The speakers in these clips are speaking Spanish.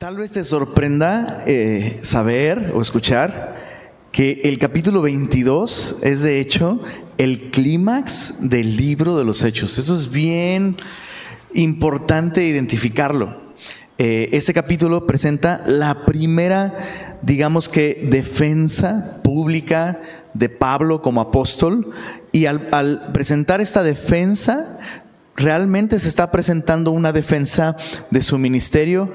Tal vez te sorprenda saber o escuchar que el capítulo 22 es de hecho el clímax del libro de los Hechos. Eso es bien importante identificarlo. Este capítulo presenta la primera, digamos que, defensa pública de Pablo como apóstol, y al presentar esta defensa, realmente se está presentando una defensa de su ministerio,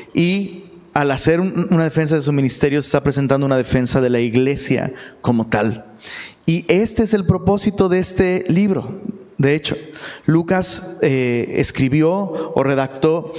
y al hacer una defensa de su ministerio se está presentando una defensa de la iglesia como tal. Y este es el propósito de este libro. De hecho, Lucas escribió o redactó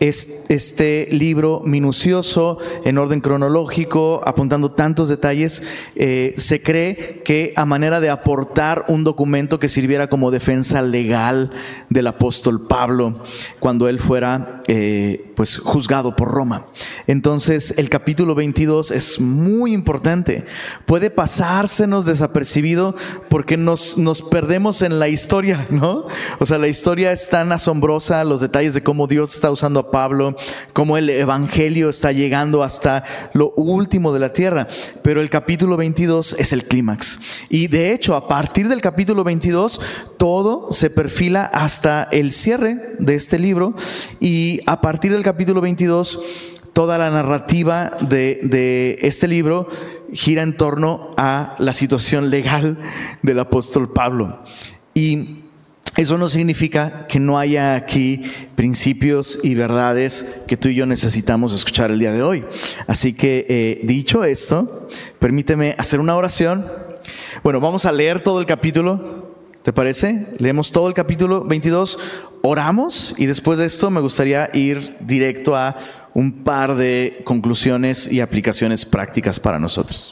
este libro minucioso, en orden cronológico, apuntando tantos detalles. Se cree que a manera de aportar un documento que sirviera como defensa legal del apóstol Pablo cuando él fuera pues juzgado por Roma. Entonces el capítulo 22 es muy importante. Puede pasársenos desapercibido porque nos perdemos en la historia, ¿no? O sea, la historia es tan asombrosa, los detalles de cómo Dios está usando a Pablo, cómo el evangelio está llegando hasta lo último de la tierra, pero el capítulo 22 es el clímax. Y de hecho, a partir del capítulo 22, todo se perfila hasta el cierre de este libro, y a partir del capítulo 22, toda la narrativa de este libro gira en torno a la situación legal del apóstol Pablo. Y eso no significa que no haya aquí principios y verdades que tú y yo necesitamos escuchar el día de hoy. Así que dicho esto, permíteme hacer una oración. Bueno, vamos a leer todo el capítulo, ¿te parece? Leemos todo el capítulo 22, oramos, y después de esto me gustaría ir directo a un par de conclusiones y aplicaciones prácticas para nosotros.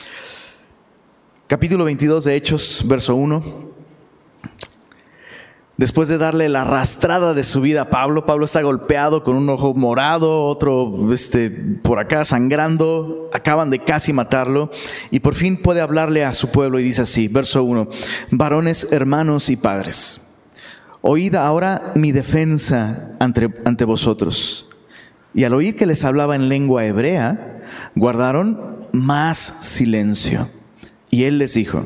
Capítulo 22 de Hechos, verso 1. Después de darle la arrastrada de su vida a Pablo está golpeado con un ojo morado, otro por acá sangrando, acaban de casi matarlo, y por fin puede hablarle a su pueblo y dice así, verso 1: varones, hermanos y padres, oíd ahora mi defensa ante vosotros. Y al oír que les hablaba en lengua hebrea, guardaron más silencio. Y él les dijo: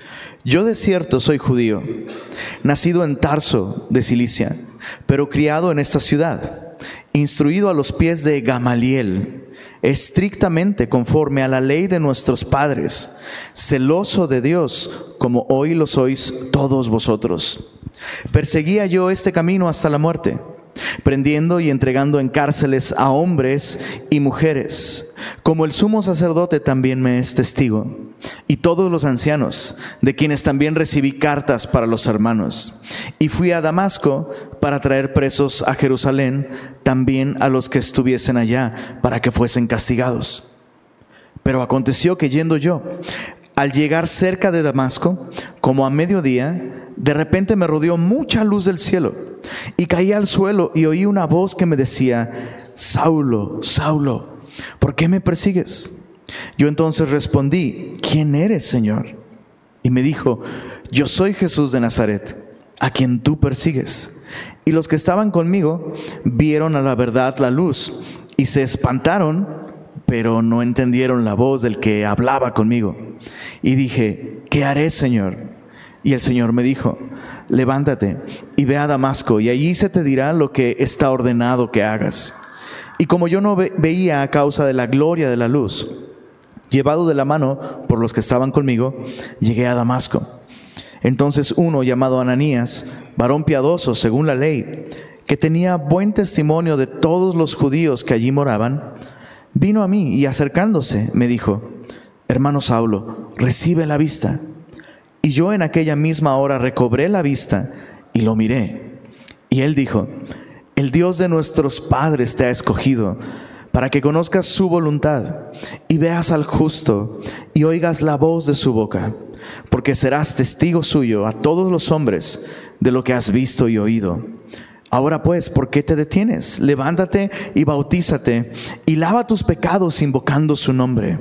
yo de cierto soy judío, nacido en Tarso de Cilicia, pero criado en esta ciudad, instruido a los pies de Gamaliel, estrictamente conforme a la ley de nuestros padres, celoso de Dios, como hoy lo sois todos vosotros. Perseguía yo este camino hasta la muerte, prendiendo y entregando en cárceles a hombres y mujeres, como el sumo sacerdote también me es testigo, y todos los ancianos, de quienes también recibí cartas para los hermanos. Y fui a Damasco para traer presos a Jerusalén, también a los que estuviesen allá, para que fuesen castigados. Pero aconteció que yendo yo, al llegar cerca de Damasco, como a mediodía, de repente me rodeó mucha luz del cielo, y caí al suelo y oí una voz que me decía: Saulo, Saulo, ¿por qué me persigues? Yo entonces respondí: ¿quién eres, Señor? Y me dijo: yo soy Jesús de Nazaret, a quien tú persigues. Y los que estaban conmigo vieron a la verdad la luz, y se espantaron, pero no entendieron la voz del que hablaba conmigo. Y dije: ¿qué haré, Señor? Y el Señor me dijo: levántate y ve a Damasco, y allí se te dirá lo que está ordenado que hagas. Y como yo no veía a causa de la gloria de la luz, llevado de la mano por los que estaban conmigo, llegué a Damasco. Entonces uno llamado Ananías, varón piadoso según la ley, que tenía buen testimonio de todos los judíos que allí moraban, vino a mí y acercándose me dijo: hermano Saulo, recibe la vista. Y yo en aquella misma hora recobré la vista y lo miré. Y él dijo: el Dios de nuestros padres te ha escogido para que conozcas su voluntad y veas al justo y oigas la voz de su boca, porque serás testigo suyo a todos los hombres de lo que has visto y oído. Ahora pues, ¿por qué te detienes? Levántate y bautízate y lava tus pecados invocando su nombre.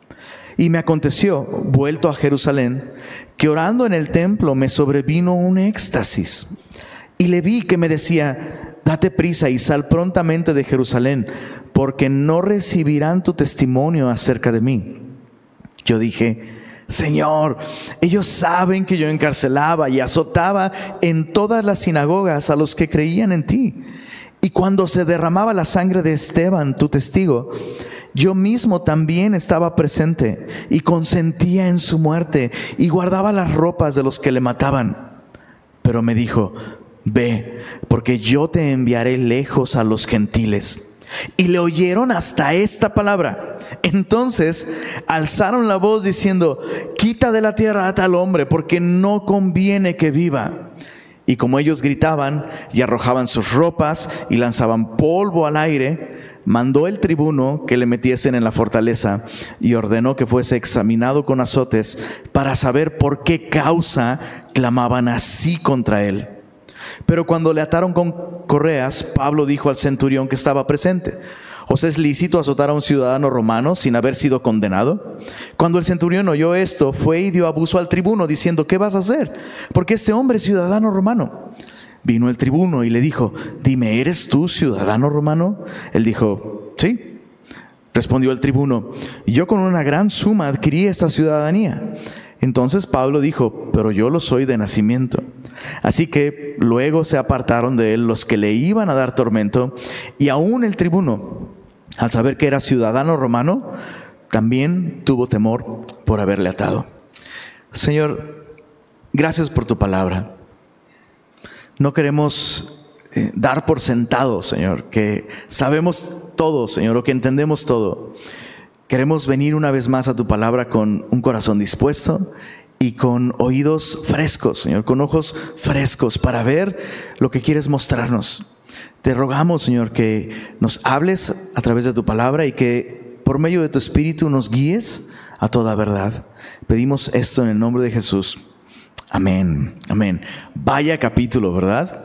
Y me aconteció, vuelto a Jerusalén, que orando en el templo me sobrevino un éxtasis, y le vi que me decía: date prisa y sal prontamente de Jerusalén, porque no recibirán tu testimonio acerca de mí. Yo dije: Señor, ellos saben que yo encarcelaba y azotaba en todas las sinagogas a los que creían en ti. Y cuando se derramaba la sangre de Esteban, tu testigo, yo mismo también estaba presente y consentía en su muerte y guardaba las ropas de los que le mataban. Pero me dijo: ve, porque yo te enviaré lejos a los gentiles. Y le oyeron hasta esta palabra. Entonces alzaron la voz diciendo: quita de la tierra a tal hombre, porque no conviene que viva. Y como ellos gritaban y arrojaban sus ropas y lanzaban polvo al aire, mandó el tribuno que le metiesen en la fortaleza y ordenó que fuese examinado con azotes para saber por qué causa clamaban así contra él. Pero cuando le ataron con correas, Pablo dijo al centurión que estaba presente: ¿os es lícito azotar a un ciudadano romano sin haber sido condenado? Cuando el centurión oyó esto, fue y dio abuso al tribuno, diciendo: ¿qué vas a hacer? Porque este hombre es ciudadano romano. Vino el tribuno y le dijo: dime, ¿eres tú ciudadano romano? Él dijo: sí. Respondió el tribuno: yo con una gran suma adquirí esta ciudadanía. Entonces Pablo dijo: pero yo lo soy de nacimiento. Así que luego se apartaron de él los que le iban a dar tormento, y aún el tribuno, al saber que era ciudadano romano, también tuvo temor por haberle atado. Señor, gracias por tu palabra. No queremos dar por sentado, Señor, que sabemos todo, Señor, o que entendemos todo. Queremos venir una vez más a tu palabra con un corazón dispuesto y con oídos frescos, Señor, con ojos frescos para ver lo que quieres mostrarnos. Te rogamos, Señor, que nos hables a través de tu palabra y que por medio de tu Espíritu nos guíes a toda verdad. Pedimos esto en el nombre de Jesús. Amén, amén. Vaya capítulo, ¿verdad?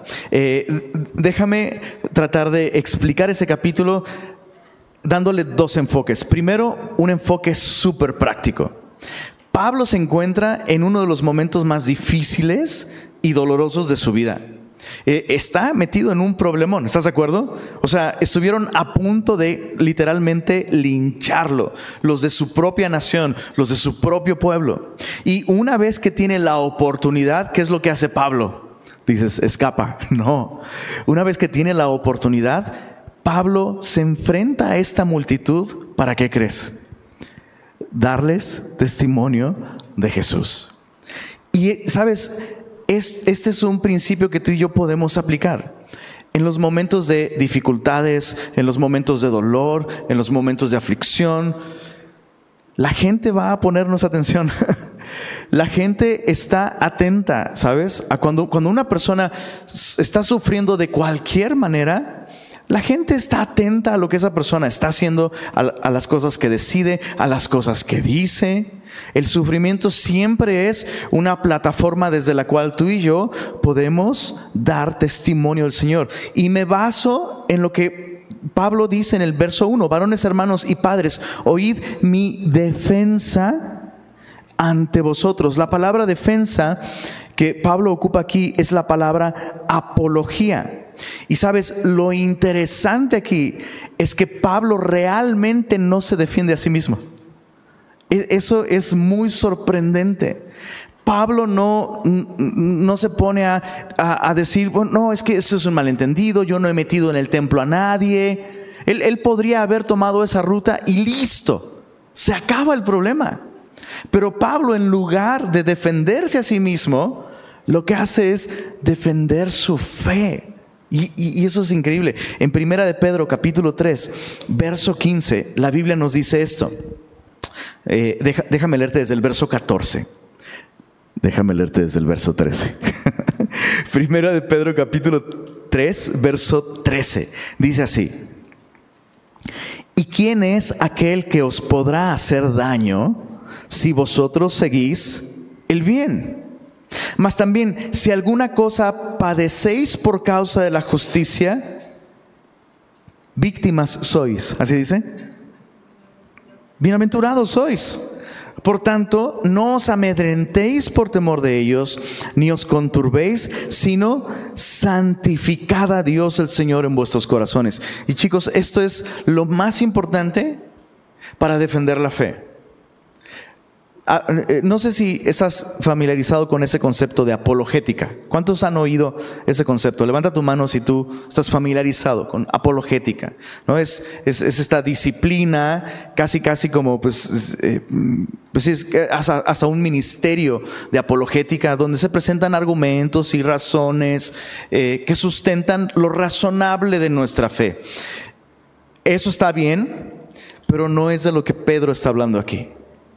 Déjame tratar de explicar ese capítulo dándole dos enfoques. Primero, un enfoque súper práctico. Pablo se encuentra en uno de los momentos más difíciles y dolorosos de su vida. Está metido en un problemón, ¿estás de acuerdo? O sea, estuvieron a punto de literalmente lincharlo, los de su propia nación, los de su propio pueblo. Y una vez que tiene la oportunidad, ¿qué es lo que hace Pablo? Dices, escapa. No. Una vez que tiene la oportunidad, Pablo se enfrenta a esta multitud. ¿Para qué crees? Darles testimonio de Jesús. Y sabes, este es un principio que tú y yo podemos aplicar en los momentos de dificultades, en los momentos de dolor, en los momentos de aflicción. La gente va a ponernos atención. La gente está atenta, ¿sabes? A cuando una persona está sufriendo de cualquier manera, la gente está atenta a lo que esa persona está haciendo, a las cosas que decide, a las cosas que dice. El sufrimiento siempre es una plataforma desde la cual tú y yo podemos dar testimonio al Señor. Y me baso en lo que Pablo dice en el verso 1: varones, hermanos y padres, oíd mi defensa ante vosotros. La palabra defensa que Pablo ocupa aquí es la palabra apología. Y sabes, lo interesante aquí es que Pablo realmente no se defiende a sí mismo. Eso es muy sorprendente. Pablo no se pone a decir, bueno, no, es que eso es un malentendido, yo no he metido en el templo a nadie. Él podría haber tomado esa ruta y listo, se acaba el problema. Pero Pablo, en lugar de defenderse a sí mismo, lo que hace es defender su fe. Y eso es increíble. En Primera de Pedro, capítulo 3, verso 15, la Biblia nos dice esto. Déjame leerte desde el verso 14. Déjame leerte desde el verso 13. Primera de Pedro, capítulo 3, verso 13. Dice así: ¿y quién es aquel que os podrá hacer daño si vosotros seguís el bien? Mas también, si alguna cosa padecéis por causa de la justicia, víctimas sois. ¿Así dice? Bienaventurados sois, Por tanto, no os amedrentéis por temor de ellos, ni os conturbéis, sino santificad a Dios el Señor en vuestros corazones. Y chicos, esto es lo más importante para defender la fe. No sé si estás familiarizado con ese concepto de apologética. ¿Cuántos han oído ese concepto? Levanta tu mano si tú estás familiarizado con apologética, ¿no? Es esta disciplina, casi como pues es hasta un ministerio de apologética, donde se presentan argumentos y razones que sustentan lo razonable de nuestra fe. Eso está bien, pero no es de lo que Pedro está hablando aquí.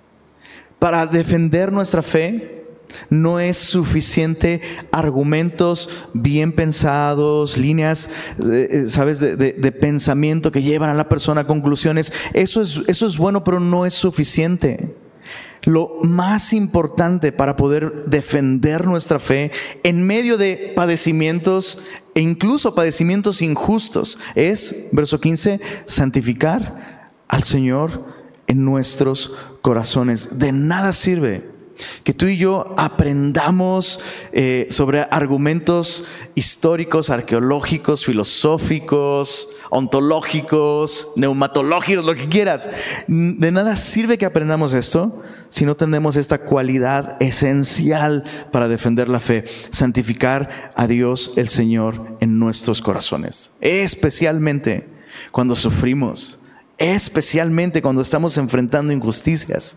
Para defender nuestra fe no es suficiente argumentos bien pensados, líneas, ¿sabes? de pensamiento que llevan a la persona a conclusiones. Eso es bueno, pero no es suficiente. Lo más importante para poder defender nuestra fe en medio de padecimientos e incluso padecimientos injustos es, verso 15, santificar al Señor en nuestros corazones. De nada sirve que tú y yo aprendamos sobre argumentos históricos, arqueológicos, filosóficos, ontológicos, neumatológicos, lo que quieras. De nada sirve que aprendamos esto si no tenemos esta cualidad esencial para defender la fe: santificar a Dios el Señor en nuestros corazones, especialmente cuando sufrimos, especialmente cuando estamos enfrentando injusticias.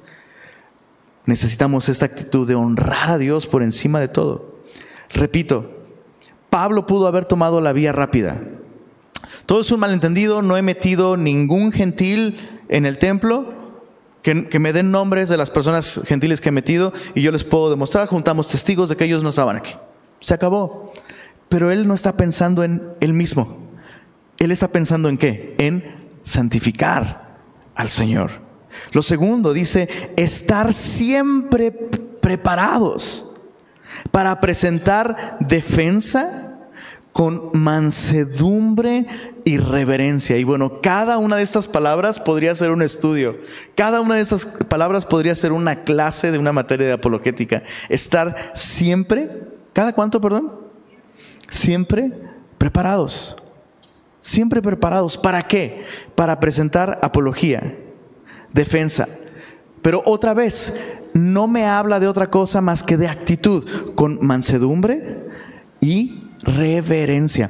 Necesitamos esta actitud de honrar a Dios por encima de todo. Repito, Pablo pudo haber tomado la vía rápida. Todo es un malentendido, no he metido ningún gentil en el templo. Que me den nombres de las personas gentiles que he metido y yo les puedo demostrar, juntamos testigos de que ellos no estaban aquí. Se acabó. Pero él no está pensando en él mismo. Él está pensando en ¿qué? En santificar al Señor. Lo segundo dice, estar siempre preparados para presentar defensa con mansedumbre y reverencia. Y bueno, cada una de estas palabras podría ser un estudio. Cada una de estas palabras podría ser una clase de una materia de apologética. Estar siempre, ¿cada cuánto, perdón? Siempre preparados. Siempre preparados. ¿Para qué? Para presentar apología, defensa. Pero otra vez, no me habla de otra cosa más que de actitud, con mansedumbre y reverencia.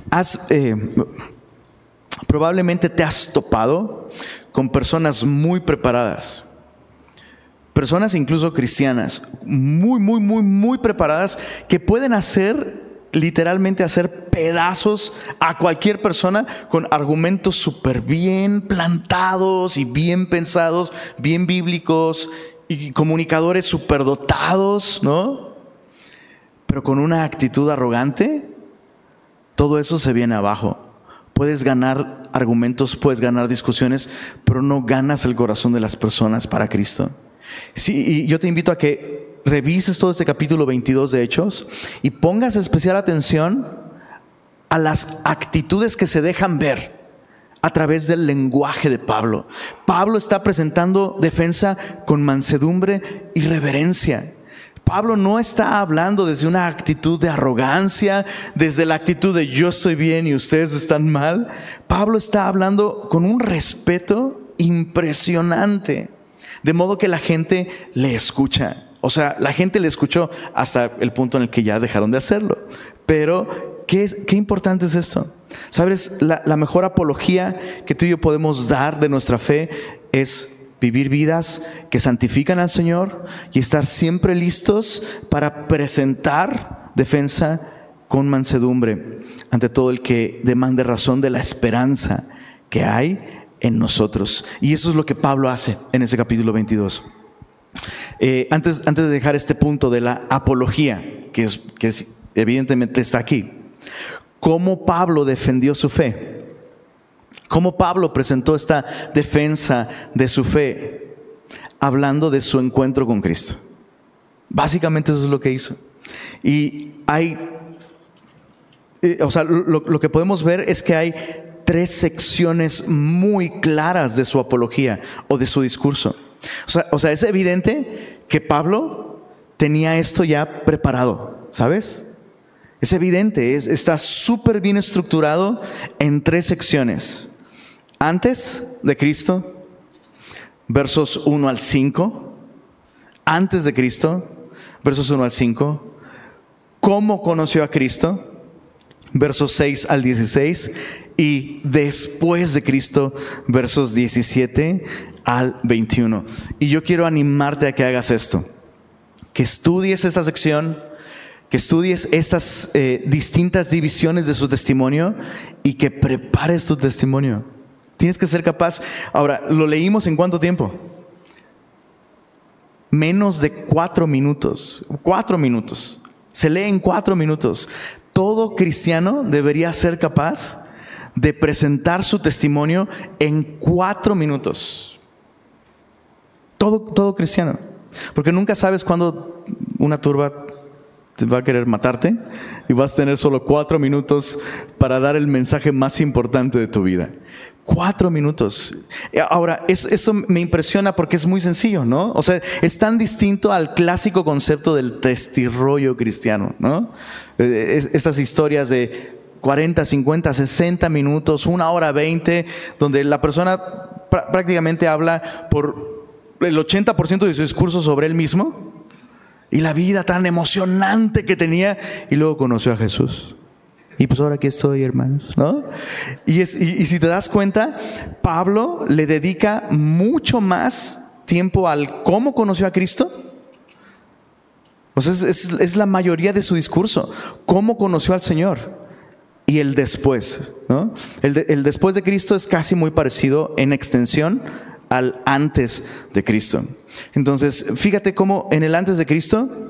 Probablemente te has topado con personas muy preparadas, personas incluso cristianas, muy preparadas, que pueden literalmente hacer pedazos a cualquier persona con argumentos súper bien plantados y bien pensados, bien bíblicos, y comunicadores súper dotados, ¿no? Pero con una actitud arrogante, todo eso se viene abajo. Puedes ganar argumentos, puedes ganar discusiones, pero no ganas el corazón de las personas para Cristo. Sí, y yo te invito a que revises todo este capítulo 22 de Hechos y pongas especial atención a las actitudes que se dejan ver a través del lenguaje de Pablo. Pablo está presentando defensa con mansedumbre y reverencia. Pablo no está hablando desde una actitud de arrogancia, desde la actitud de yo estoy bien y ustedes están mal. Pablo está hablando con un respeto impresionante, de modo que la gente le escucha. O sea, la gente le escuchó hasta el punto en el que ya dejaron de hacerlo. Pero qué importante es esto. ¿Sabes? La mejor apología que tú y yo podemos dar de nuestra fe es vivir vidas que santifican al Señor y estar siempre listos para presentar defensa con mansedumbre ante todo el que demande razón de la esperanza que hay en nosotros. Y eso es lo que Pablo hace en ese capítulo 22. Antes de dejar este punto de la apología, que evidentemente está aquí, ¿cómo Pablo defendió su fe? ¿Cómo Pablo presentó esta defensa de su fe? Hablando de su encuentro con Cristo. Básicamente eso es lo que hizo. Y lo que podemos ver es que hay 3 secciones muy claras de su apología o de su discurso. O sea, es evidente que Pablo tenía esto ya preparado, ¿sabes? Es evidente, está súper bien estructurado en 3 secciones. Antes de Cristo, versos 1 al 5. Antes de Cristo, versos 1 al 5. Cómo conoció a Cristo, versos 6 al 16. Y después de Cristo, versos 17 al 21. Y yo quiero animarte a que hagas esto. Que estudies esta sección, que estudies estas distintas divisiones de su testimonio y que prepares tu testimonio. Tienes que ser capaz. Ahora, ¿lo leímos en cuánto tiempo? Menos de 4 minutos. 4 minutos. Se lee en 4 minutos. Todo cristiano debería ser capaz de presentar su testimonio en 4 minutos. Todo cristiano. Porque nunca sabes cuándo una turba te va a querer matarte y vas a tener solo 4 minutos para dar el mensaje más importante de tu vida. 4 minutos. Ahora, eso me impresiona porque es muy sencillo, ¿no? O sea, es tan distinto al clásico concepto del testirrollo cristiano, ¿no? Estas historias de 40, 50, 60 minutos, 1 hora 20, donde la persona prácticamente habla por el 80% de su discurso sobre él mismo y la vida tan emocionante que tenía, y luego conoció a Jesús. Y pues ahora aquí estoy, hermanos, ¿no? Y si te das cuenta, Pablo le dedica mucho más tiempo al cómo conoció a Cristo. O sea, es la mayoría de su discurso. Cómo conoció al Señor. Y el después, ¿no? El después de Cristo es casi muy parecido en extensión al antes de Cristo. Entonces, fíjate cómo en el antes de Cristo,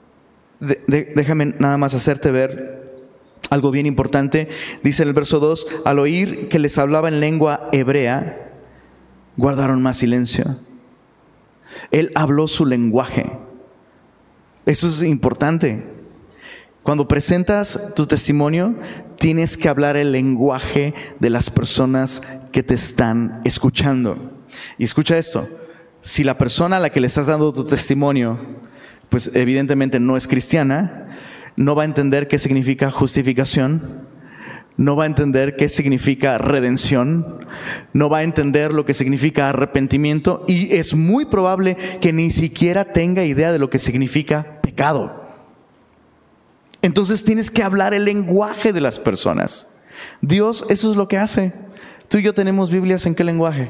déjame nada más hacerte ver algo bien importante. Dice en el verso 2, al oír que les hablaba en lengua hebrea, guardaron más silencio. Él habló su lenguaje. Eso es importante. Cuando presentas tu testimonio, tienes que hablar el lenguaje de las personas que te están escuchando. Y escucha esto, si la persona a la que le estás dando tu testimonio, pues evidentemente no es cristiana, no va a entender qué significa justificación, no va a entender qué significa redención, no va a entender lo que significa arrepentimiento, y es muy probable que ni siquiera tenga idea de lo que significa pecado. Entonces tienes que hablar el lenguaje de las personas. Dios, eso es lo que hace. Tú y yo tenemos Biblias ¿en qué lenguaje?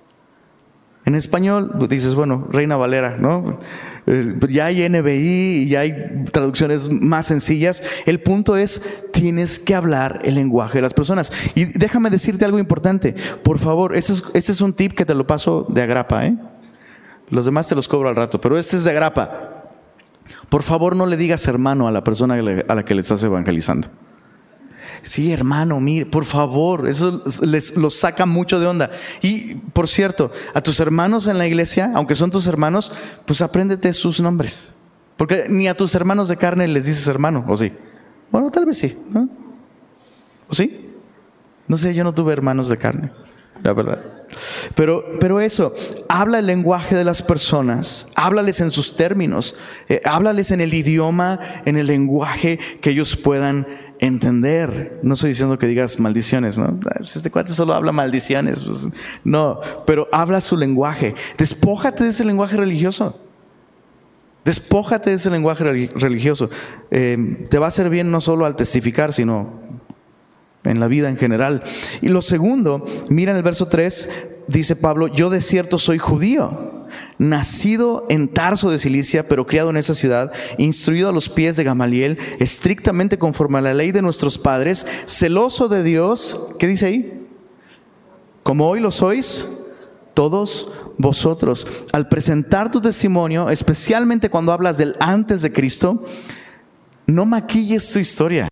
En español, dices, bueno, Reina Valera, ¿no? Ya hay NBI y ya hay traducciones más sencillas. El punto es, tienes que hablar el lenguaje de las personas. Y déjame decirte algo importante. Por favor, este es un tip que te lo paso de agrapa, ¿eh? Los demás te los cobro al rato, pero este es de agrapa. Por favor, no le digas hermano a la persona a la que le estás evangelizando. Sí, hermano, mire, por favor, eso los saca mucho de onda. Y, por cierto, a tus hermanos en la iglesia, aunque son tus hermanos, pues apréndete sus nombres. Porque ni a tus hermanos de carne les dices hermano, ¿o sí? Bueno, tal vez sí, ¿no? ¿O sí? No sé, yo no tuve hermanos de carne, la verdad. Pero eso, habla el lenguaje de las personas, háblales en sus términos, háblales en el idioma, en el lenguaje que ellos puedan entender. No estoy diciendo que digas maldiciones, ¿no? Pues este cuate solo habla maldiciones, pues, no, pero habla su lenguaje. Despójate de ese lenguaje religioso. Despójate de ese lenguaje religioso. Te va a hacer bien no solo al testificar, sino en la vida en general. Y lo segundo, mira en el verso 3, dice Pablo, yo de cierto soy judío, nacido en Tarso de Cilicia, pero criado en esa ciudad, instruido a los pies de Gamaliel, estrictamente conforme a la ley de nuestros padres, celoso de Dios. ¿Qué dice ahí? Como hoy lo sois todos vosotros. Al presentar tu testimonio, especialmente cuando hablas del antes de Cristo, no maquilles tu historia.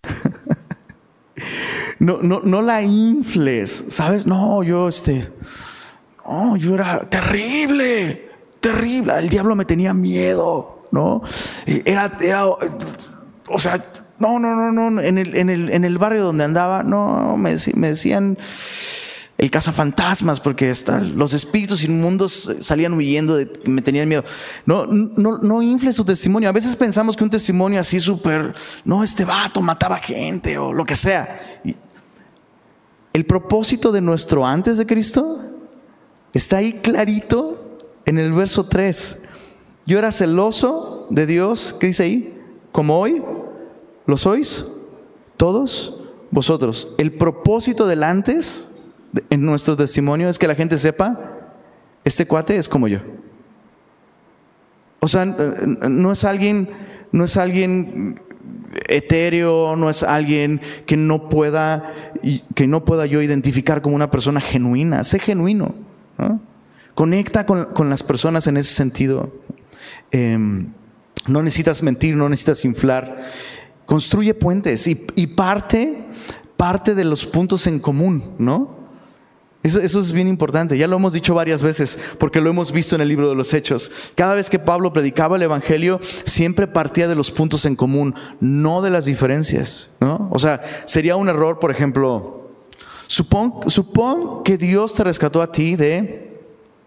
No la infles, ¿sabes? No, yo era terrible, el diablo me tenía miedo, ¿no? O sea, no, en el barrio donde andaba, no, me decían, el cazafantasmas, porque hasta los espíritus inmundos salían huyendo, me tenían miedo. No infles tu testimonio. A veces pensamos que un testimonio así súper, no, este vato mataba gente o lo que sea. El propósito de nuestro antes de Cristo está ahí clarito en el verso 3. Yo era celoso de Dios, ¿qué dice ahí? Como hoy lo sois todos vosotros. El propósito del antes en nuestro testimonio es que la gente sepa, este cuate es como yo. O sea, no es alguien etéreo, no es alguien que no pueda yo identificar como una persona genuina. Sé genuino, ¿no? Conecta con las personas en ese sentido. No necesitas mentir, no necesitas inflar. Construye puentes y parte de los puntos en común, ¿no? Eso es bien importante. Ya lo hemos dicho varias veces porque lo hemos visto en el libro de los Hechos. Cada vez que Pablo predicaba el evangelio, siempre partía de los puntos en común, no de las diferencias, ¿no? O sea, sería un error, por ejemplo, supón que Dios te rescató a ti de,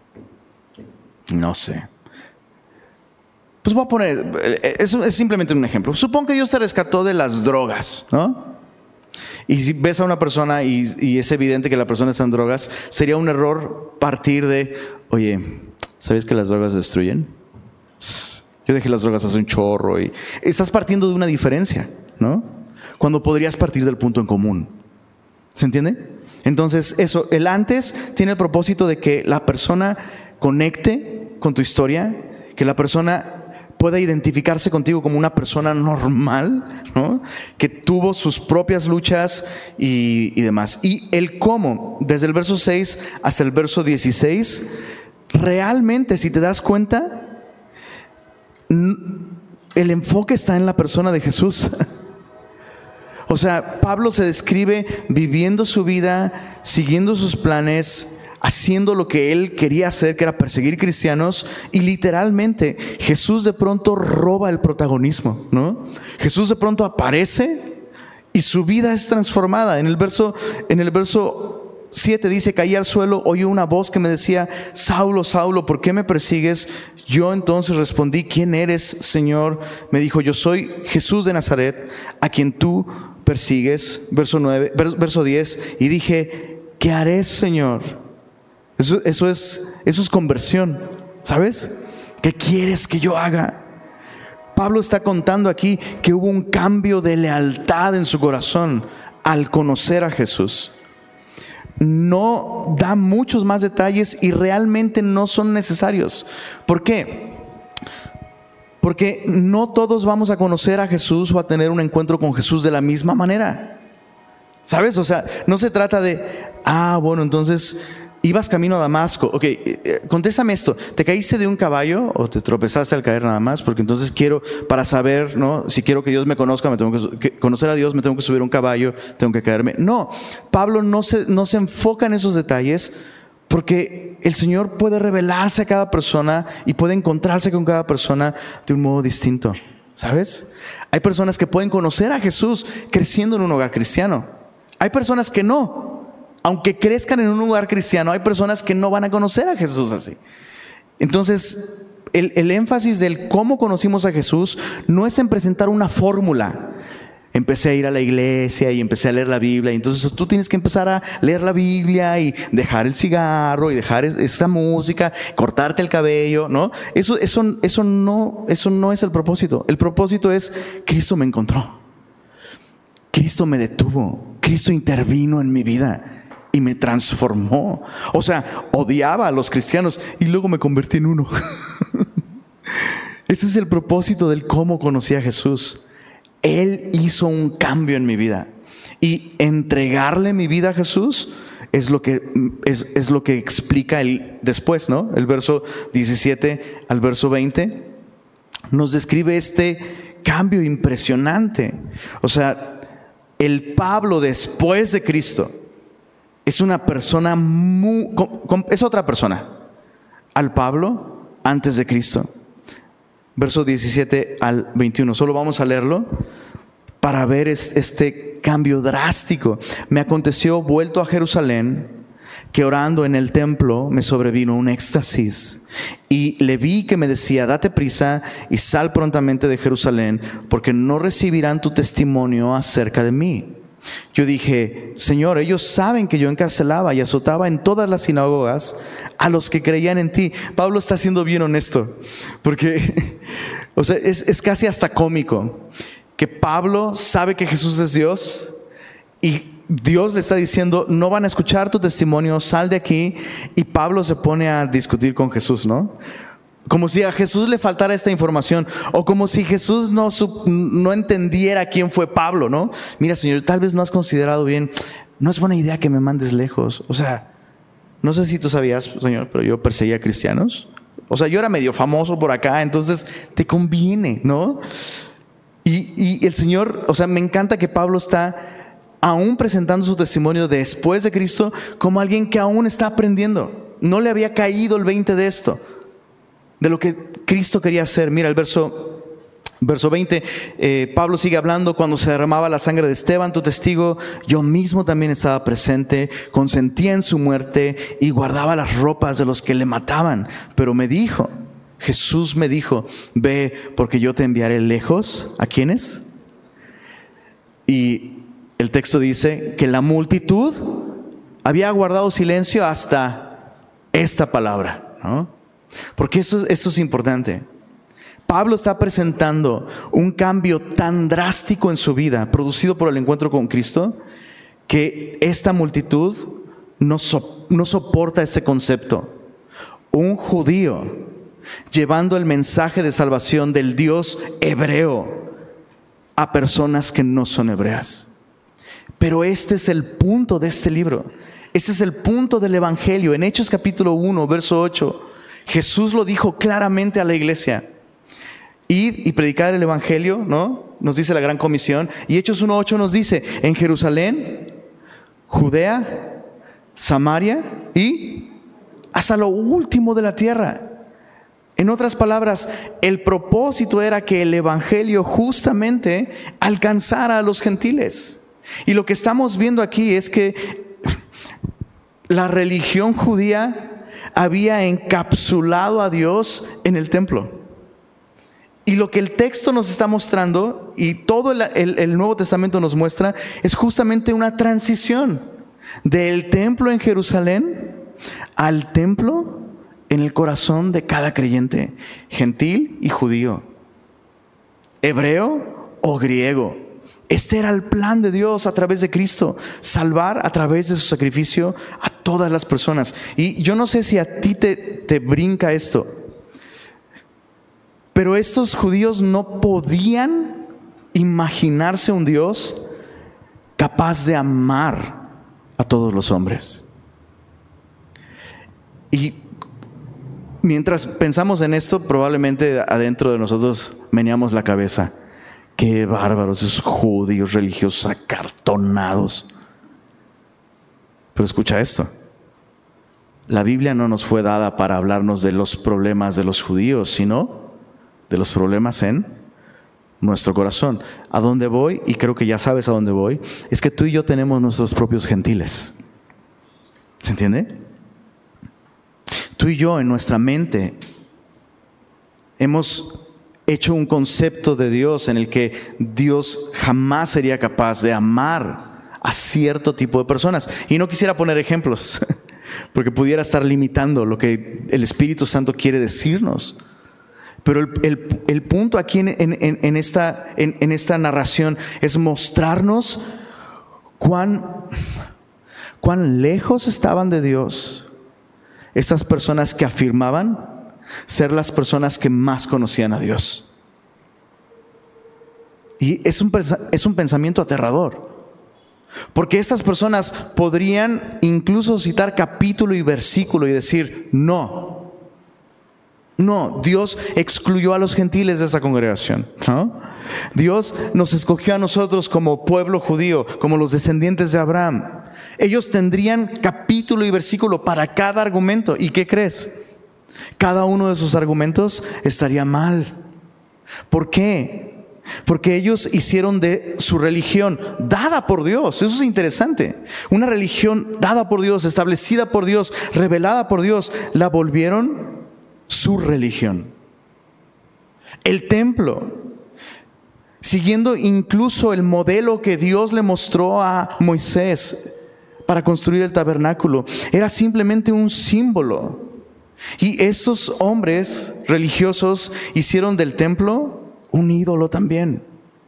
no sé. Pues voy a poner, es simplemente un ejemplo. Supón que Dios te rescató de las drogas, ¿no? Y si ves a una persona y es evidente que la persona está en drogas, sería un error partir de, oye, ¿sabes que las drogas destruyen? Yo dejé las drogas hace un chorro. Y estás partiendo de una diferencia, ¿no? Cuando podrías partir del punto en común. ¿Se entiende? Entonces eso, el antes tiene el propósito de que la persona conecte con tu historia, que la persona pueda identificarse contigo como una persona normal, ¿no? Que tuvo sus propias luchas y demás. Y el cómo, desde el verso 6 hasta el verso 16, realmente, si te das cuenta, el enfoque está en la persona de Jesús. O sea, Pablo se describe viviendo su vida, siguiendo sus planes, haciendo lo que él quería hacer, que era perseguir cristianos, y literalmente Jesús de pronto roba el protagonismo, ¿no? Jesús de pronto aparece y su vida es transformada. En el verso 7 dice, caí al suelo, oí una voz que me decía, Saulo, Saulo, ¿por qué me persigues? Yo entonces respondí, ¿quién eres, Señor? Me dijo, yo soy Jesús de Nazaret, a quien tú persigues. Verso 10, y dije, ¿qué haré, Señor? Eso es conversión, ¿sabes? ¿Qué quieres que yo haga? Pablo está contando aquí que hubo un cambio de lealtad en su corazón al conocer a Jesús. No da muchos más detalles y realmente no son necesarios. ¿Por qué? Porque no todos vamos a conocer a Jesús o a tener un encuentro con Jesús de la misma manera, ¿sabes? O sea, no se trata de, bueno, entonces ibas camino a Damasco. Ok, contéstame esto. ¿Te caíste de un caballo o te tropezaste al caer nada más? Porque entonces para saber, ¿no? Si quiero que Dios me conozca, me tengo que conocer a Dios, me tengo que subir a un caballo, tengo que caerme. No, Pablo no se enfoca en esos detalles porque el Señor puede revelarse a cada persona y puede encontrarse con cada persona de un modo distinto, ¿sabes? Hay personas que pueden conocer a Jesús creciendo en un hogar cristiano. Hay personas que no. Aunque crezcan en un lugar cristiano, hay personas que no van a conocer a Jesús así. Entonces, el énfasis del cómo conocimos a Jesús no es en presentar una fórmula. Empecé a ir a la iglesia y empecé a leer la Biblia. Y entonces tú tienes que empezar a leer la Biblia y dejar el cigarro y dejar esa música, cortarte el cabello, ¿no? Eso no es el propósito. El propósito es, Cristo me encontró. Cristo me detuvo. Cristo intervino en mi vida y me transformó. O sea, odiaba a los cristianos y luego me convertí en uno. Ese es el propósito del cómo conocí a Jesús. Él hizo un cambio en mi vida. Y entregarle mi vida a Jesús es lo que explica el después, ¿no? El verso 17 al verso 20 nos describe este cambio impresionante. O sea, el Pablo después de Cristo es una persona es otra persona al Pablo antes de Cristo. Verso 17 al 21. Solo vamos a leerlo para ver este cambio drástico. Me aconteció, vuelto a Jerusalén, que orando en el templo me sobrevino un éxtasis y le vi que me decía: date prisa y sal prontamente de Jerusalén, porque no recibirán tu testimonio acerca de mí. Yo dije: Señor, ellos saben que yo encarcelaba y azotaba en todas las sinagogas a los que creían en ti. Pablo está siendo bien honesto, porque o sea, es casi hasta cómico que Pablo sabe que Jesús es Dios y Dios le está diciendo: no van a escuchar tu testimonio, sal de aquí. Y Pablo se pone a discutir con Jesús, ¿no? Como si a Jesús le faltara esta información, o como si Jesús no entendiera quién fue Pablo, ¿no? Mira, Señor, tal vez no has considerado bien, no es buena idea que me mandes lejos. O sea, no sé si tú sabías, Señor, pero yo perseguía cristianos. O sea, yo era medio famoso por acá, entonces te conviene, ¿no? Y el Señor, o sea, me encanta que Pablo está aún presentando su testimonio después de Cristo como alguien que aún está aprendiendo. No le había caído el 20 de esto, de lo que Cristo quería hacer. Mira el verso 20, Pablo sigue hablando: cuando se derramaba la sangre de Esteban, tu testigo, yo mismo también estaba presente, consentía en su muerte y guardaba las ropas de los que le mataban. Pero Jesús me dijo: ve, porque yo te enviaré lejos. ¿A quiénes? Y el texto dice que la multitud había guardado silencio hasta esta palabra, ¿no? Porque esto es importante. Pablo está presentando un cambio tan drástico en su vida, producido por el encuentro con Cristo, que esta multitud no soporta este concepto. Un judío llevando el mensaje de salvación del Dios hebreo a personas que no son hebreas. Pero este es el punto de este libro. Este es el punto del Evangelio. En Hechos capítulo 1, verso 8, Jesús lo dijo claramente a la iglesia: id y predicar el Evangelio, ¿no? Nos dice la gran comisión. Y Hechos 1:8 nos dice: en Jerusalén, Judea, Samaria y hasta lo último de la tierra. En otras palabras, el propósito era que el Evangelio justamente alcanzara a los gentiles. Y lo que estamos viendo aquí es que la religión judía había encapsulado a Dios en el templo. Y lo que el texto nos está mostrando, y todo el Nuevo Testamento nos muestra, es justamente una transición del templo en Jerusalén al templo en el corazón de cada creyente, gentil y judío, hebreo o griego. Este era el plan de Dios a través de Cristo: salvar a través de su sacrificio a todas las personas. Y yo no sé si a ti te brinca esto, pero estos judíos no podían imaginarse un Dios capaz de amar a todos los hombres. Y mientras pensamos en esto, probablemente adentro de nosotros meneamos la cabeza: qué bárbaros esos judíos religiosos acartonados. Pero escucha esto: la Biblia no nos fue dada para hablarnos de los problemas de los judíos, sino de los problemas en nuestro corazón. A dónde voy, y creo que ya sabes a dónde voy, es que tú y yo tenemos nuestros propios gentiles. ¿Se entiende? Tú y yo en nuestra mente hemos hecho un concepto de Dios en el que Dios jamás sería capaz de amar a cierto tipo de personas. Y no quisiera poner ejemplos, porque pudiera estar limitando lo que el Espíritu Santo quiere decirnos. Pero el punto aquí en esta narración es mostrarnos cuán lejos estaban de Dios estas personas que afirmaban ser las personas que más conocían a Dios. Y es un pensamiento aterrador, porque estas personas podrían incluso citar capítulo y versículo y decir: no, Dios excluyó a los gentiles de esa congregación, ¿no? Dios nos escogió a nosotros como pueblo judío, como los descendientes de Abraham. Ellos tendrían capítulo y versículo para cada argumento. ¿Y qué crees? Cada uno de sus argumentos estaría mal. ¿Por qué? Porque ellos hicieron de su religión, dada por Dios, eso es interesante, una religión dada por Dios, establecida por Dios, revelada por Dios, la volvieron su religión. El templo, siguiendo incluso el modelo que Dios le mostró a Moisés para construir el tabernáculo, era simplemente un símbolo. Y esos hombres religiosos hicieron del templo un ídolo también.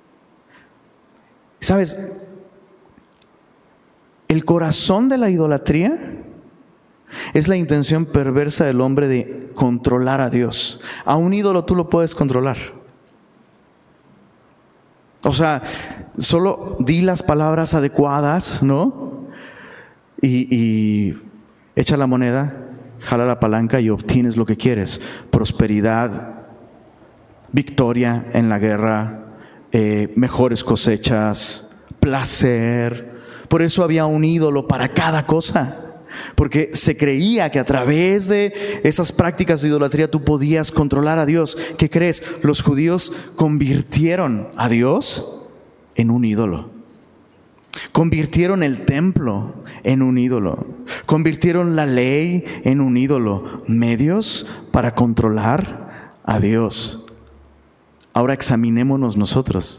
¿Sabes? El corazón de la idolatría es la intención perversa del hombre de controlar a Dios. A un ídolo tú lo puedes controlar. O sea, solo di las palabras adecuadas, ¿no? Y echa la moneda, jala la palanca y obtienes lo que quieres. Prosperidad, victoria en la guerra, mejores cosechas, placer. Por eso había un ídolo para cada cosa, porque se creía que a través de esas prácticas de idolatría tú podías controlar a Dios. ¿Qué crees? Los judíos convirtieron a Dios en un ídolo. Convirtieron el templo en un ídolo. Convirtieron la ley en un ídolo. Medios para controlar a Dios. Ahora examinémonos nosotros.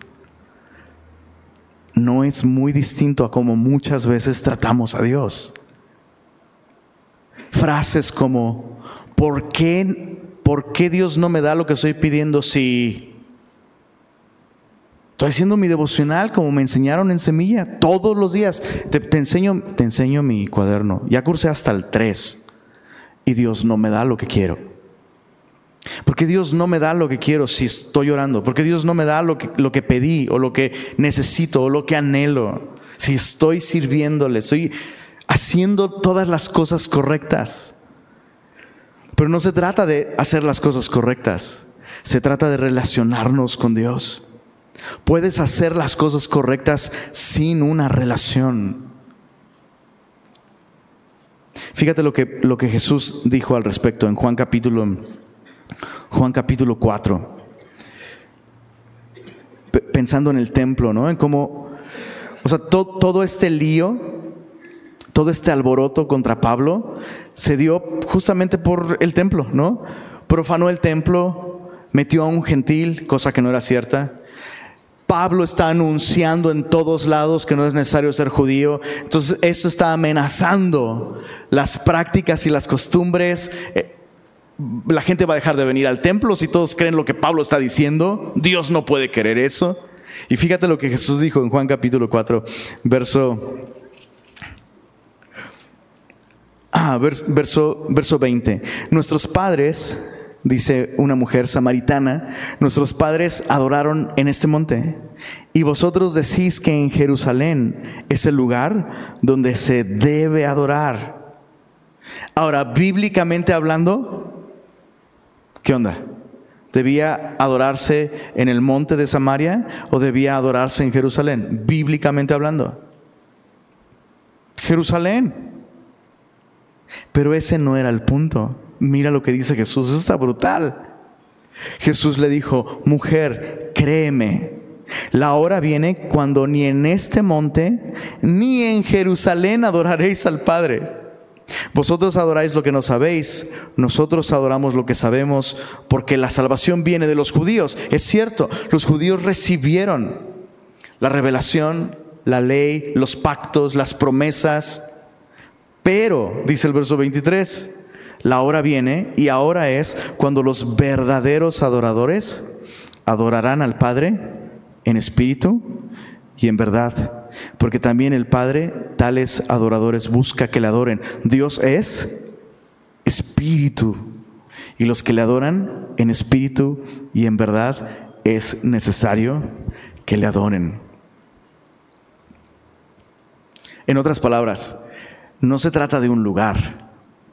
No es muy distinto a cómo muchas veces tratamos a Dios. Frases como, ¿por qué Dios no me da lo que estoy pidiendo si estoy haciendo mi devocional como me enseñaron en Semilla todos los días? Te enseño mi cuaderno. Ya cursé hasta el 3 y Dios no me da lo que quiero. ¿Por qué Dios no me da lo que quiero si estoy orando? ¿Por qué Dios no me da lo que pedí o lo que necesito o lo que anhelo si estoy sirviéndole, estoy haciendo todas las cosas correctas? Pero no se trata de hacer las cosas correctas, se trata de relacionarnos con Dios. Puedes hacer las cosas correctas sin una relación. Fíjate lo que Jesús dijo al respecto en Juan capítulo 4, pensando en el templo, ¿no? En cómo, o sea, todo este lío, todo este alboroto contra Pablo se dio justamente por el templo, ¿no? Profanó el templo, metió a un gentil, cosa que no era cierta. Pablo está anunciando en todos lados que no es necesario ser judío. Entonces esto está amenazando las prácticas y las costumbres. La gente va a dejar de venir al templo si todos creen lo que Pablo está diciendo. Dios no puede querer eso. Y fíjate lo que Jesús dijo en Juan capítulo 4, verso 20. Nuestros padres, dice una mujer samaritana, nuestros padres adoraron en este monte. Y vosotros decís que en Jerusalén es el lugar donde se debe adorar. Ahora, bíblicamente hablando, ¿qué onda? ¿Debía adorarse en el monte de Samaria o debía adorarse en Jerusalén? Bíblicamente hablando, Jerusalén. Pero ese no era el punto. Mira lo que dice Jesús, eso está brutal. Jesús le dijo, mujer, créeme, la hora viene cuando ni en este monte ni en Jerusalén adoraréis al Padre. Vosotros adoráis lo que no sabéis, nosotros adoramos lo que sabemos, porque la salvación viene de los judíos. Es cierto, los judíos recibieron la revelación, la ley, los pactos, las promesas. Pero, dice el verso 23, la hora viene y ahora es cuando los verdaderos adoradores adorarán al Padre en espíritu y en verdad. Porque también el Padre tales adoradores busca que le adoren. Dios es espíritu, y los que le adoran en espíritu y en verdad es necesario que le adoren. En otras palabras, no se trata de un lugar.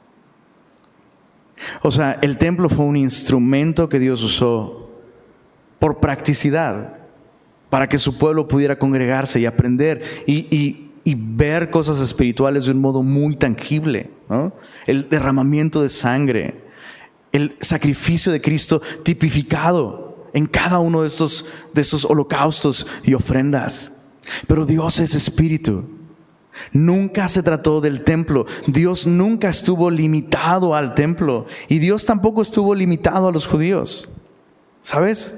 O sea, el templo fue un instrumento que Dios usó por practicidad, para que su pueblo pudiera congregarse y aprender y ver cosas espirituales de un modo muy tangible, ¿no? El derramamiento de sangre, el sacrificio de Cristo tipificado en cada uno de estos holocaustos y ofrendas. Pero Dios es espíritu. Nunca se trató del templo. Dios nunca estuvo limitado al templo. Y Dios tampoco estuvo limitado a los judíos. ¿Sabes?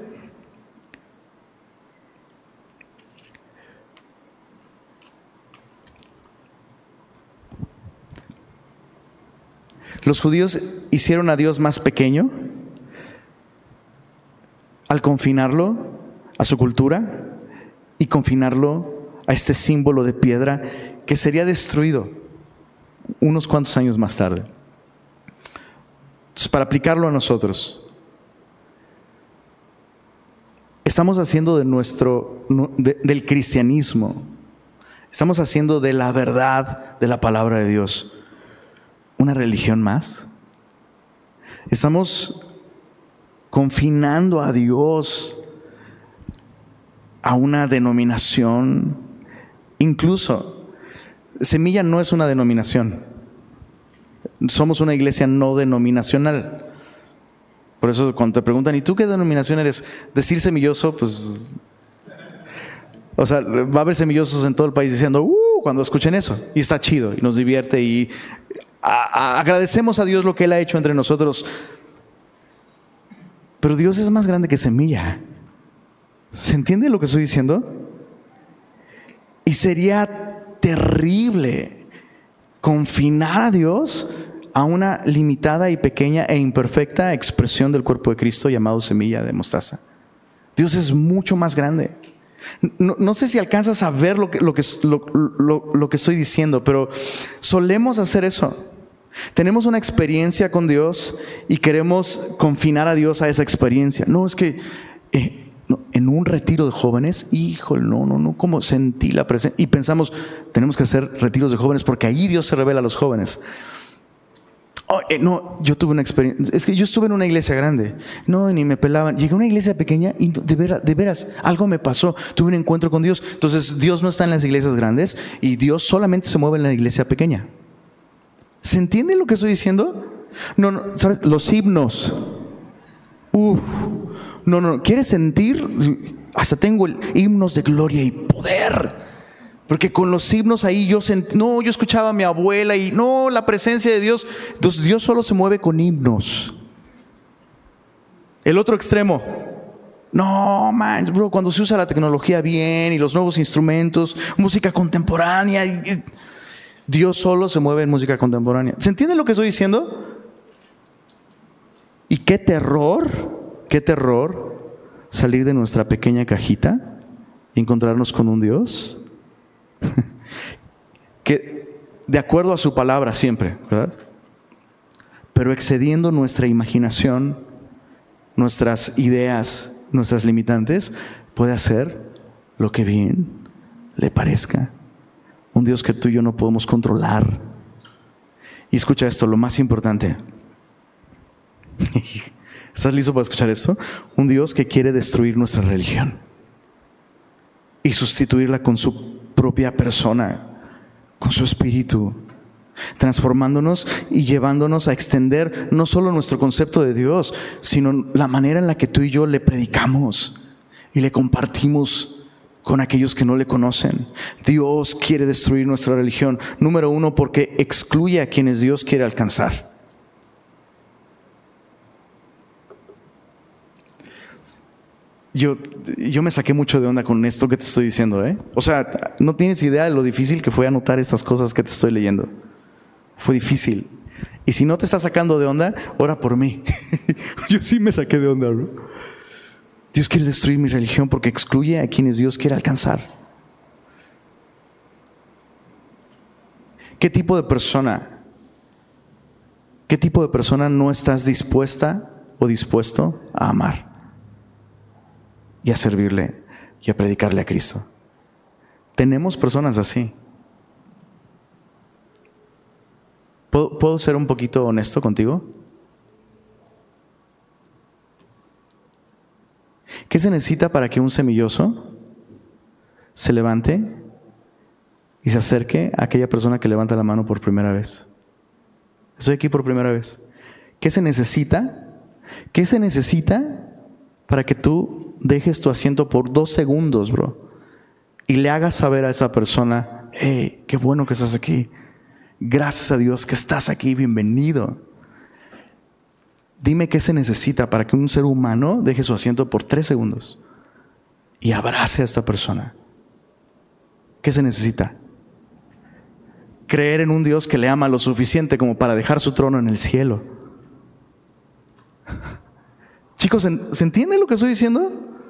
Los judíos hicieron a Dios más pequeño al confinarlo a su cultura y confinarlo a este símbolo de piedra que sería destruido unos cuantos años más tarde. Entonces, para aplicarlo a nosotros, estamos haciendo del cristianismo, estamos haciendo de la verdad de la palabra de Dios una religión más. Estamos confinando a Dios a una denominación. Incluso Semilla no es una denominación. Somos una iglesia no denominacional. Por eso cuando te preguntan, ¿y tú qué denominación eres? Decir semilloso, pues, o sea, va a haber semillosos en todo el país diciendo cuando escuchen eso, y está chido y nos divierte y agradecemos a Dios lo que Él ha hecho entre nosotros. Pero Dios es más grande que Semilla. ¿Se entiende lo que estoy diciendo? Y sería terrible confinar a Dios a una limitada y pequeña e imperfecta expresión del cuerpo de Cristo llamado semilla de mostaza. Dios es mucho más grande. No sé si alcanzas a ver lo que estoy diciendo, pero solemos hacer eso. Tenemos una experiencia con Dios y queremos confinar a Dios a esa experiencia. No, es que en un retiro de jóvenes, híjole, no, como sentí la presencia. Y pensamos, tenemos que hacer retiros de jóvenes porque ahí Dios se revela a los jóvenes. No, yo tuve una experiencia, es que yo estuve en una iglesia grande, no, ni me pelaban. Llegué a una iglesia pequeña y de veras, algo me pasó, tuve un encuentro con Dios. Entonces Dios no está en las iglesias grandes y Dios solamente se mueve en la iglesia pequeña. ¿Se entiende lo que estoy diciendo? No, ¿sabes? Los himnos. No, ¿quieres sentir? Hasta tengo himnos de gloria y poder. Porque con los himnos ahí yo escuchaba a mi abuela y la presencia de Dios. Entonces Dios solo se mueve con himnos. El otro extremo. No, man, bro, cuando se usa la tecnología bien y los nuevos instrumentos, música contemporánea, Dios solo se mueve en música contemporánea. ¿Se entiende lo que estoy diciendo? Y qué terror salir de nuestra pequeña cajita y encontrarnos con un Dios que de acuerdo a su palabra siempre, ¿verdad? Pero excediendo nuestra imaginación, nuestras ideas, nuestras limitantes, puede hacer lo que bien le parezca. Un Dios que tú y yo no podemos controlar. Y escucha esto, lo más importante. ¿Estás listo para escuchar esto? Un Dios que quiere destruir nuestra religión y sustituirla con su propia persona, con su espíritu, transformándonos y llevándonos a extender no solo nuestro concepto de Dios, sino la manera en la que tú y yo le predicamos y le compartimos con aquellos que no le conocen. Dios quiere destruir nuestra religión. Número uno, porque excluye a quienes Dios quiere alcanzar. Yo me saqué mucho de onda con esto que te estoy diciendo, ¿eh? O sea, no tienes idea de lo difícil que fue anotar estas cosas que te estoy leyendo. Fue difícil. Y si no te estás sacando de onda, ora por mí. Yo sí me saqué de onda, bro. Dios quiere destruir mi religión porque excluye a quienes Dios quiere alcanzar. ¿Qué tipo de persona no estás dispuesta o dispuesto a amar y a servirle y a predicarle a Cristo? Tenemos personas así. ¿Puedo ser un poquito honesto contigo? ¿Qué se necesita para que un semilloso se levante y se acerque a aquella persona que levanta la mano por primera vez? Estoy aquí por primera vez. ¿Qué se necesita? ¿Qué se necesita para que tú dejes tu asiento por 2 segundos, bro, y le hagas saber a esa persona: hey, qué bueno que estás aquí. Gracias a Dios que estás aquí, bienvenido. Dime qué se necesita para que un ser humano deje su asiento por 3 segundos y abrace a esta persona. ¿Qué se necesita? Creer en un Dios que le ama lo suficiente como para dejar su trono en el cielo. Chicos, ¿se entiende lo que estoy diciendo?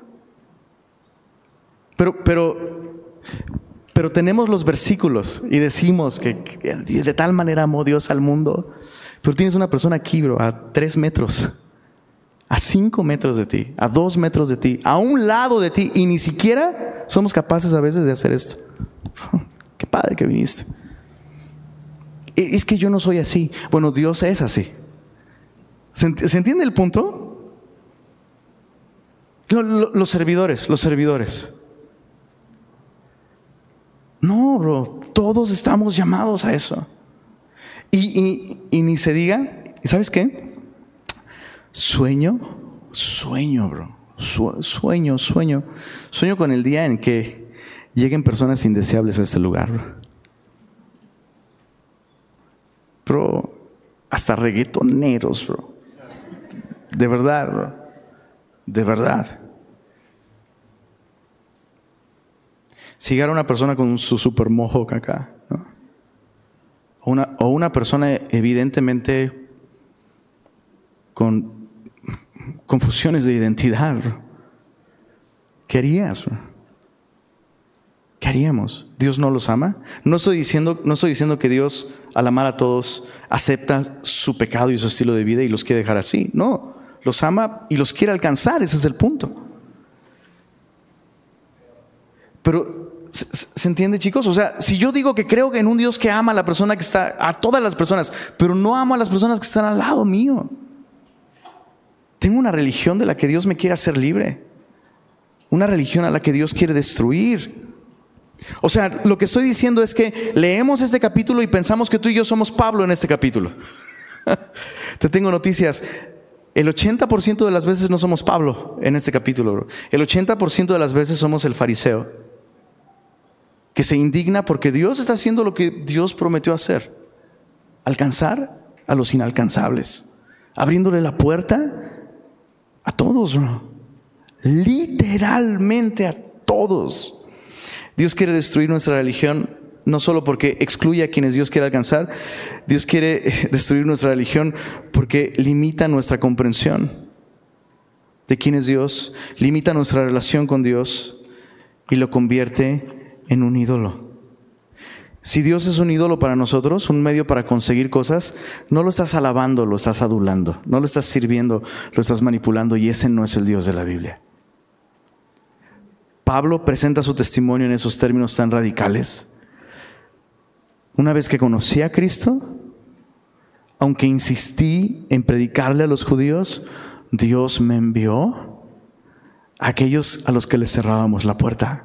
Pero tenemos los versículos y decimos que de tal manera amó Dios al mundo. Pero tienes una persona aquí, bro, a 3 metros, a 5 metros de ti, a 2 metros de ti, a un lado de ti, y ni siquiera somos capaces a veces de hacer esto. Qué padre que viniste. Es que yo no soy así. Bueno, Dios es así. ¿Se entiende el punto? Los servidores. No, bro, todos estamos llamados a eso. Y ni se diga, ¿y sabes qué? Sueño, bro. Sueño con el día en que lleguen personas indeseables a este lugar. Bro, hasta reggaetoneros, bro. De verdad, bro. De verdad. Si llegara una persona con su super mohawk acá, ¿no? O una persona evidentemente con confusiones de identidad, bro. ¿Qué harías, bro? ¿Qué haríamos? ¿Dios no los ama? No estoy diciendo que Dios, al amar a todos, acepta su pecado y su estilo de vida y los quiere dejar así. No, los ama y los quiere alcanzar, ese es el punto. Pero ¿se entiende, chicos? O sea, si yo digo que creo en un Dios que ama a la persona que está, a todas las personas, pero no amo a las personas que están al lado mío, tengo una religión de la que Dios me quiere hacer libre, una religión a la que Dios quiere destruir. O sea, lo que estoy diciendo es que leemos este capítulo y pensamos que tú y yo somos Pablo en este capítulo. Te tengo noticias. El 80% de las veces no somos Pablo en este capítulo, bro. El 80% de las veces somos el fariseo, que se indigna porque Dios está haciendo lo que Dios prometió hacer: alcanzar a los inalcanzables, abriéndole la puerta a todos, bro. Literalmente a todos. Dios quiere destruir nuestra religión, no solo porque excluye a quienes Dios quiere alcanzar. Dios quiere destruir nuestra religión porque limita nuestra comprensión de quién es Dios, limita nuestra relación con Dios y lo convierte en un ídolo. Si Dios es un ídolo para nosotros, un medio para conseguir cosas, no lo estás alabando, lo estás adulando, no lo estás sirviendo, lo estás manipulando, y ese no es el Dios de la Biblia. Pablo presenta su testimonio en esos términos tan radicales. Una vez que conocí a Cristo, aunque insistí en predicarle a los judíos, Dios me envió a aquellos a los que les cerrábamos la puerta.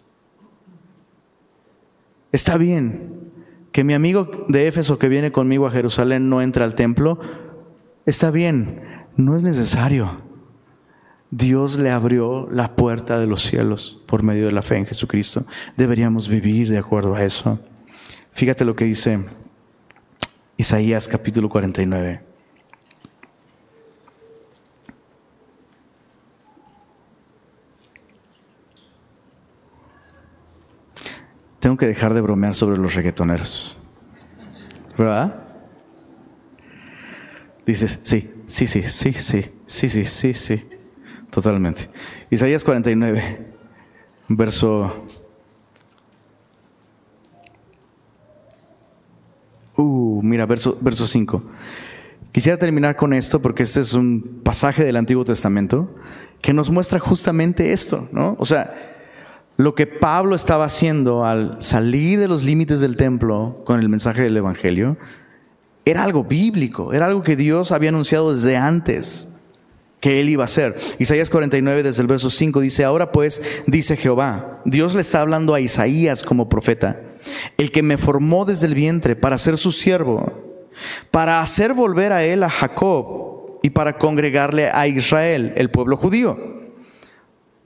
Está bien que mi amigo de Éfeso que viene conmigo a Jerusalén no entre al templo. Está bien, no es necesario. Dios le abrió la puerta de los cielos por medio de la fe en Jesucristo. Deberíamos vivir de acuerdo a eso. Fíjate lo que dice Isaías capítulo 49. Tengo que dejar de bromear sobre los reggaetoneros, ¿verdad? Dices, sí, totalmente. Isaías 49, verso... Mira, verso 5. Quisiera terminar con esto porque este es un pasaje del Antiguo Testamento que nos muestra justamente esto, ¿no? O sea, lo que Pablo estaba haciendo al salir de los límites del templo con el mensaje del Evangelio era algo bíblico, era algo que Dios había anunciado desde antes que Él iba a hacer. Isaías 49 desde el verso 5 dice: ahora pues, dice Jehová. Dios le está hablando a Isaías como profeta: el que me formó desde el vientre para ser su siervo, para hacer volver a él a Jacob y para congregarle a Israel, el pueblo judío.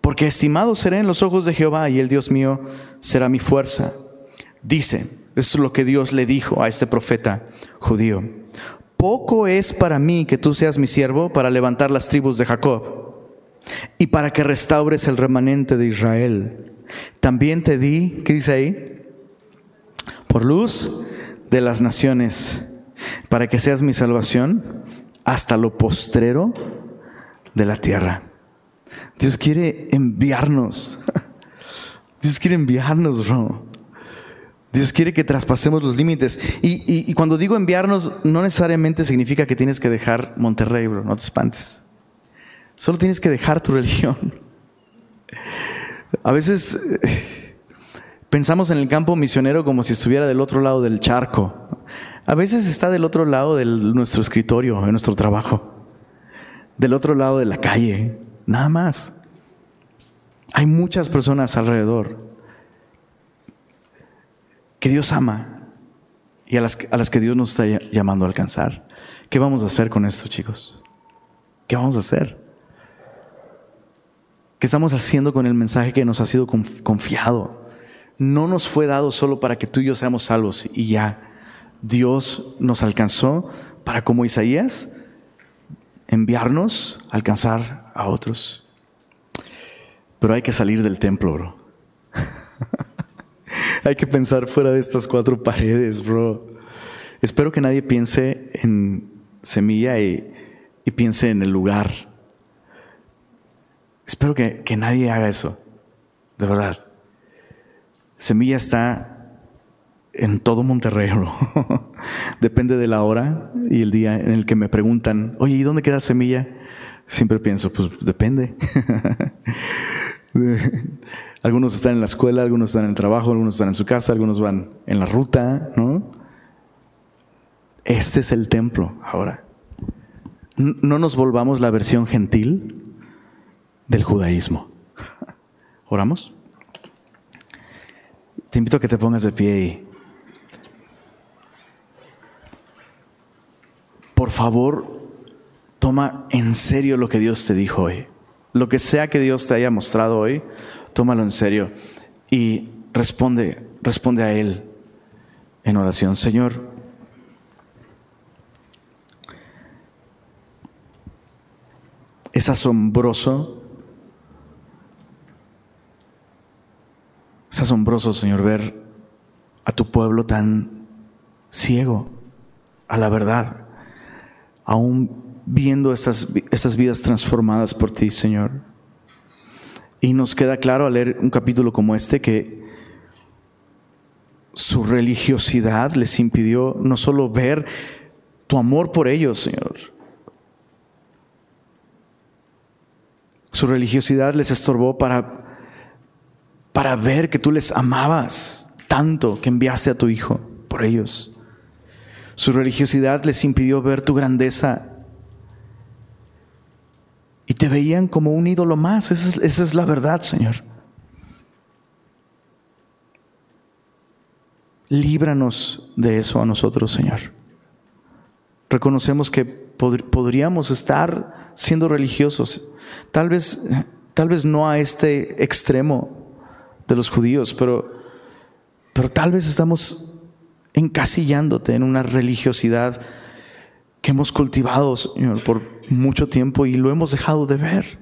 Porque estimado seré en los ojos de Jehová, y el Dios mío será mi fuerza. Dice, esto es lo que Dios le dijo a este profeta judío: poco es para mí que tú seas mi siervo para levantar las tribus de Jacob y para que restaures el remanente de Israel. También te di, ¿qué dice ahí? Por luz de las naciones, para que seas mi salvación hasta lo postrero de la tierra. Dios quiere enviarnos. Dios quiere enviarnos, bro. Dios quiere que traspasemos los límites. Y cuando digo enviarnos, no necesariamente significa que tienes que dejar Monterrey, bro. No te espantes. Solo tienes que dejar tu religión. A veces pensamos en el campo misionero como si estuviera del otro lado del charco. A veces está del otro lado de nuestro escritorio, de nuestro trabajo. Del otro lado de la calle. Nada más. Hay muchas personas alrededor que Dios ama y a las que Dios nos está llamando a alcanzar. ¿Qué vamos a hacer con esto, chicos? ¿Qué vamos a hacer? ¿Qué estamos haciendo con el mensaje que nos ha sido confiado? No nos fue dado solo para que tú y yo seamos salvos y ya. Dios nos alcanzó para, como Isaías, enviarnos a alcanzar a otros. Pero hay que salir del templo, bro. Hay que pensar fuera de estas 4 paredes, bro. Espero que nadie piense en Semilla y piense en el lugar. Espero que nadie haga eso. De verdad. Semilla está en todo Monterrey, bro. Depende de la hora y el día en el que me preguntan, oye, ¿y dónde queda Semilla? Siempre pienso, pues depende. Algunos están en la escuela, algunos están en el trabajo, algunos están en su casa, algunos van en la ruta, ¿no? Este es el templo ahora. No nos volvamos la versión gentil del judaísmo. ¿Oramos? Te invito a que te pongas de pie y por favor, toma en serio lo que Dios te dijo hoy. Lo que sea que Dios te haya mostrado hoy, tómalo en serio y responde a Él en oración. Señor, es asombroso, Señor, ver a tu pueblo tan ciego a la verdad, aún viendo estas vidas transformadas por ti, Señor. Y nos queda claro al leer un capítulo como este que su religiosidad les impidió no solo ver tu amor por ellos, Señor. Su religiosidad les estorbó para ver que tú les amabas tanto que enviaste a tu Hijo por ellos. Su religiosidad les impidió ver tu grandeza y te veían como un ídolo más. Esa es la verdad, Señor. Líbranos de eso a nosotros, Señor. Reconocemos que podríamos estar siendo religiosos. Tal vez no a este extremo de los judíos, pero tal vez estamos encasillándote en una religiosidad que hemos cultivado, Señor, por mucho tiempo y lo hemos dejado de ver.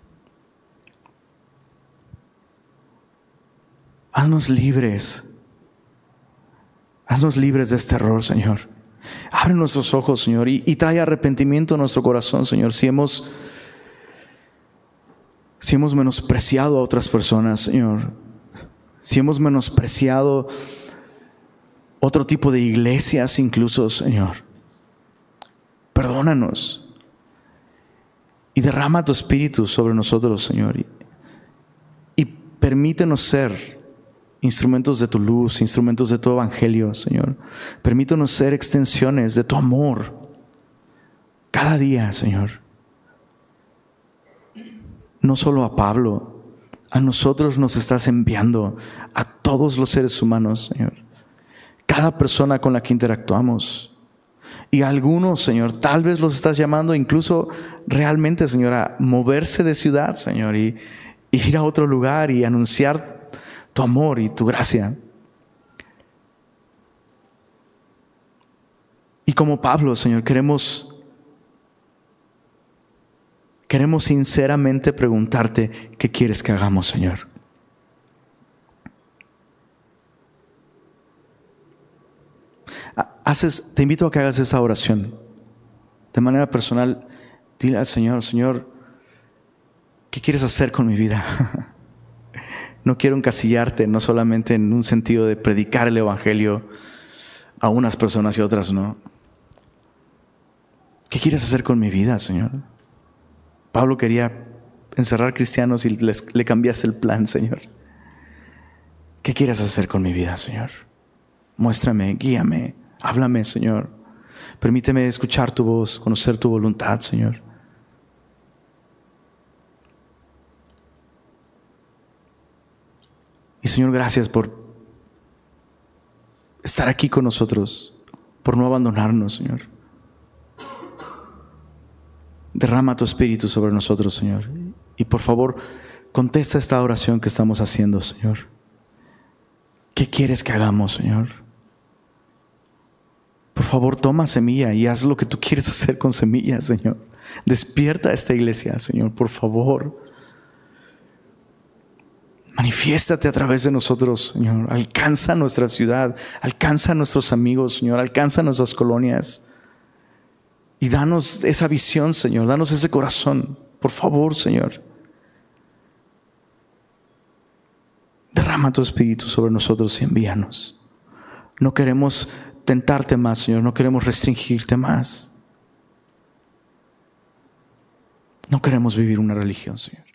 Haznos libres. Haznos libres de este error, Señor. Abre nuestros ojos, Señor, y trae arrepentimiento a nuestro corazón, Señor. Si hemos menospreciado a otras personas, Señor. Si hemos menospreciado otro tipo de iglesias incluso, Señor. Perdónanos. Y derrama tu espíritu sobre nosotros, Señor. Y permítenos ser instrumentos de tu luz, instrumentos de tu evangelio, Señor. Permítenos ser extensiones de tu amor cada día, Señor. No solo a Pablo, a nosotros nos estás enviando, a todos los seres humanos, Señor. Cada persona con la que interactuamos. Y a algunos, Señor, tal vez los estás llamando incluso realmente, Señor, a moverse de ciudad, Señor, y ir a otro lugar y anunciar tu amor y tu gracia. Y como Pablo, Señor, queremos sinceramente preguntarte, ¿qué quieres que hagamos, Señor? Te invito a que hagas esa oración. De manera personal, dile al Señor, Señor, ¿qué quieres hacer con mi vida? No quiero encasillarte, no solamente en un sentido de predicar el evangelio a unas personas y a otras no. ¿Qué quieres hacer con mi vida, Señor? Pablo quería encerrar cristianos y le cambiaste el plan, Señor. ¿Qué quieres hacer con mi vida, Señor? Muéstrame, guíame, háblame, Señor. Permíteme escuchar tu voz, conocer tu voluntad, Señor. Y Señor, gracias por estar aquí con nosotros, por no abandonarnos, Señor. Derrama tu Espíritu sobre nosotros, Señor. Y por favor, contesta esta oración que estamos haciendo, Señor. ¿Qué quieres que hagamos, Señor? Por favor, toma semilla y haz lo que tú quieres hacer con semilla, Señor. Despierta a esta iglesia, Señor, por favor. Manifiéstate a través de nosotros, Señor. Alcanza nuestra ciudad, alcanza a nuestros amigos, Señor. Alcanza nuestras colonias. Y danos esa visión, Señor. Danos ese corazón. Por favor, Señor. Derrama tu Espíritu sobre nosotros y envíanos. No queremos tentarte más, Señor. No queremos restringirte más. No queremos vivir una religión, Señor.